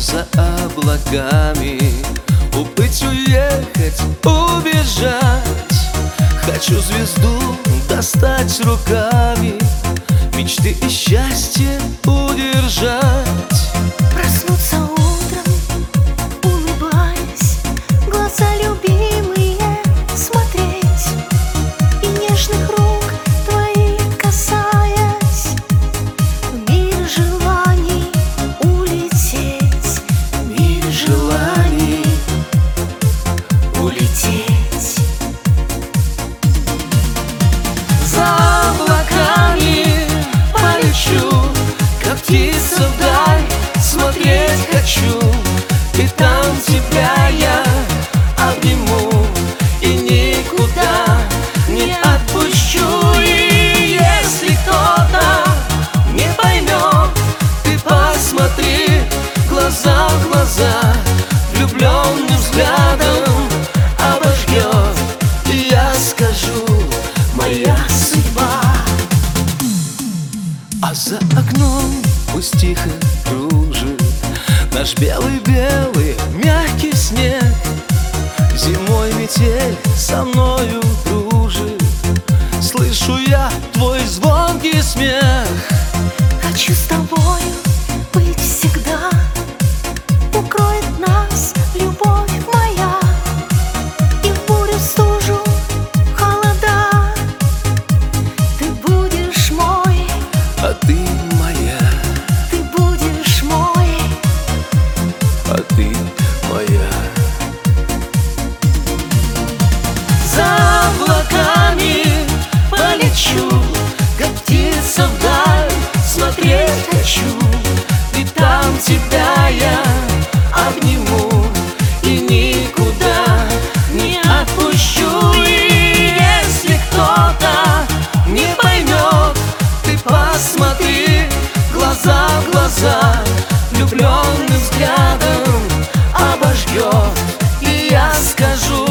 за облаками, уплыть, уехать, убежать. Хочу звезду достать руками, мечты и счастье удержать. Проснуться утром, улыбаясь, глаза любимые смотреть и нежных рук твоих касаясь, в мир желаний улететь, в мир желаний улететь. За облаками полечу, как птица вдаль, смотреть хочу. И там тебя я обниму и никуда не отпущу. И если кто-то не поймет, ты посмотри глаза в глаза, влюбленным взглядом обожгет. И я скажу: моя судьба. А за окном пусть тихо кружит наш белый-белый мягкий снег. Зимой метель со мною дружит, слышу я твой звонкий смех. Хочу с тобою быть всегда, укроет нас любовь моя, и в бурю, стужу, холода ты будешь мой, А ты моя, ты будешь мой. а ты моя. За облаками полечу, как птица вдаль, смотреть хочу. И там тебя я обниму и никуда не отпущу. И если кто-то не поймет, ты посмотри глаза в глаза, влюбленным взглядом обожгет. И я скажу: